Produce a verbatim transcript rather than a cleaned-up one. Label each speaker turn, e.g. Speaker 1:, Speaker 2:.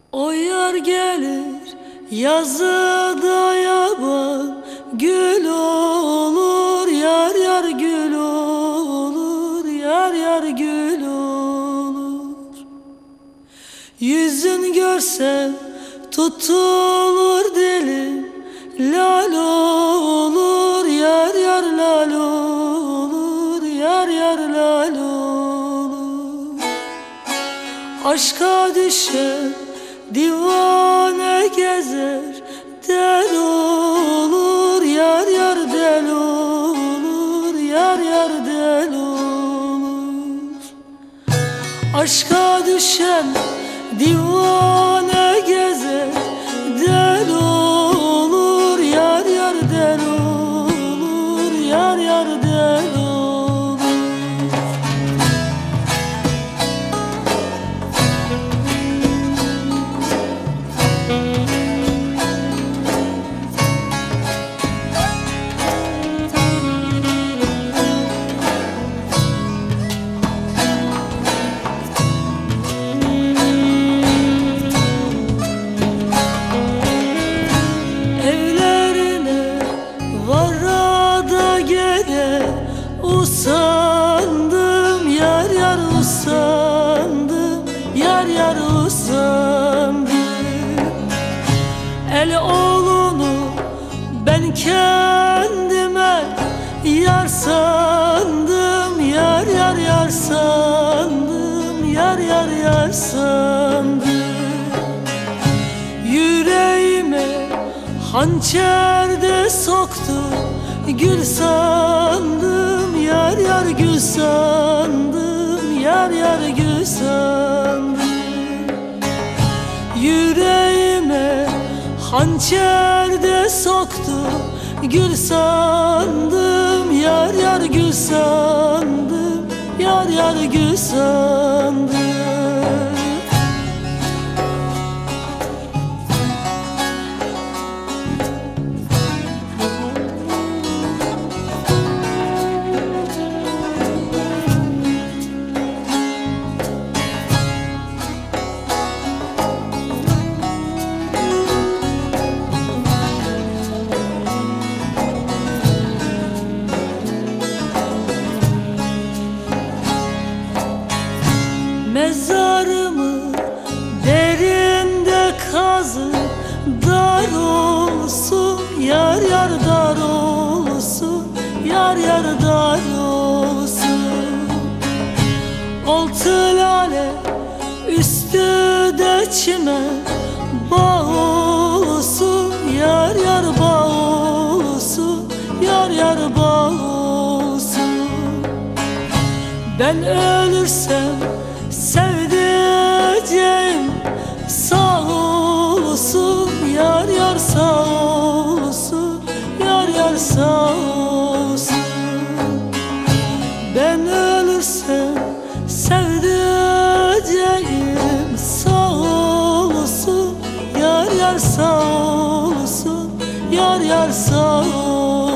Speaker 1: O yar gelir yazıda yaban, gül olur yar yar gül olur, yar yar gül olur. Yüzün görsem tutulur dilim, lal olur yar yar lal olur, yar yar lal olur. Aşka düşen divane gezer, del olur yar yar del olur, yar yar del olur. Aşka düşen divane gezer, del olur yar yar del olur, yar yar del olur. Usandım yar yar usandım, yar yar usandım. El oğlunu ben kendime yar sandım, yar yar yar sandım, yar yar yar sandım. Yüreğime hançer de soktu, gül sandım, yar yar gül sandım, yar yar gül sandım. Yüreğime hançer de soktu, gül sandım, yar yar gül sandım, yar yar gül sandım. Mezarımı derinde kazı, dar olsun yar yar dar olsun, yar yar dar olsun. Altı lale üstü de çimen, bağ olsun yar yar bağ olsun, yar yar bağ olsun. Ben ölürsem sevdiceğim sağ olsun, yar yar sağ olsun, yar yar sağ olsun. Ben ölürsem sevdiceğim sağ olsun, yar yar sağ olsun, yar yar sağ olsun.